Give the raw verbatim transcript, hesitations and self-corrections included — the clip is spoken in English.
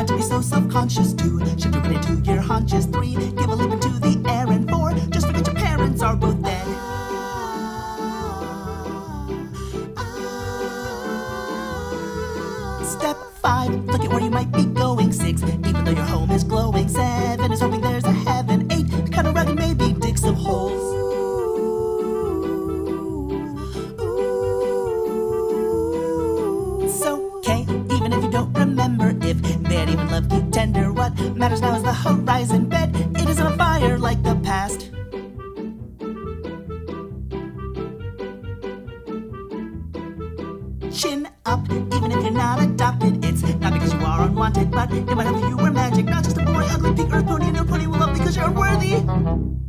Not to be so self-conscious. Two, shift your weight into your haunches. Three, give a lip into the air. And four, just forget your parents are both dead. Step five, look at where you might be going. Six, even though your home is glowing. Seven is hoping there's a heaven. Eight, cut a rug and maybe dig some holes. It's okay, even if you don't remember if they'd even love you tender. What matters now is the horizon bed. It isn't on fire like the past. Chin up, even if you're not adopted. It's not because you are unwanted, but it might help if you were magic. Not just a boy, ugly pink earth pony, and your pony will love because you're unworthy.